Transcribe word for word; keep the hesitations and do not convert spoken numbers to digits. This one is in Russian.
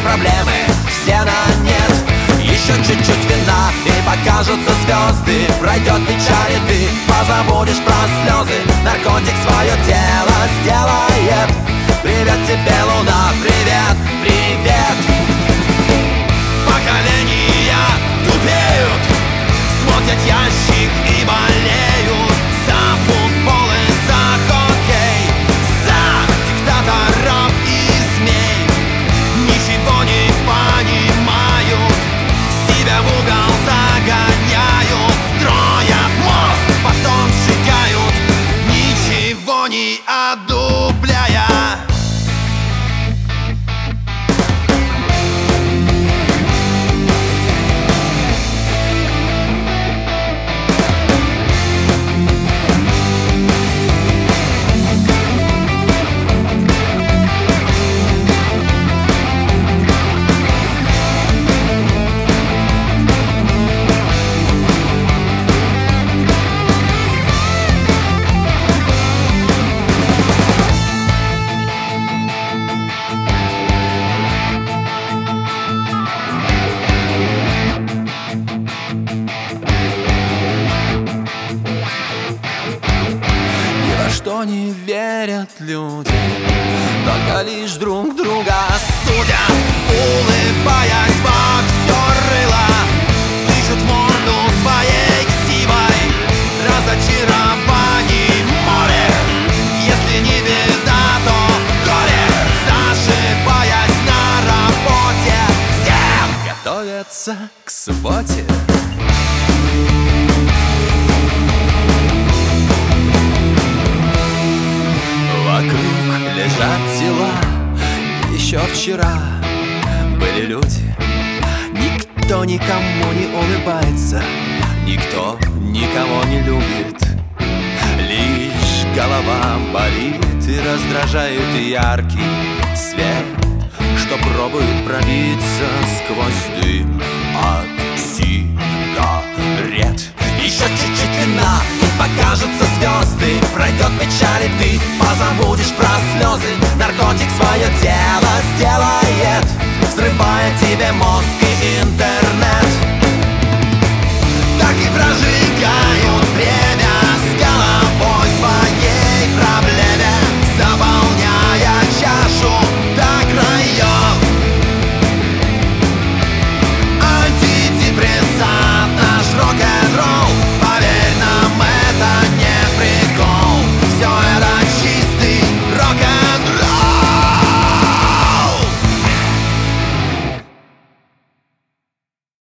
проблемы все на нет. Еще чуть-чуть вина и покажутся звезды. Пройдет печаль и ты позабудешь про слезы. Наркотик свое дело сделает. Привет тебе, луна, привет, привет. Поколения тупеют, смотрят ящик и болеют за футбол и за хоккей, за диктаторов и змей. Ничего не понимают, себя в угол загоняют, строят мост, потом сжигают, ничего не одобряя. Что не верят люди, только лишь друг друга судят, улыбаясь во все рыло, дышат в морду своей ксивой. Разочарований море, если не беда, то горе. Зашибаясь на работе, все готовятся к субботе. Вокруг лежат тела, еще вчера были люди. Никто никому не улыбается, никто никого не любит. Лишь голова болит и раздражает яркий свет, что пробует пробиться сквозь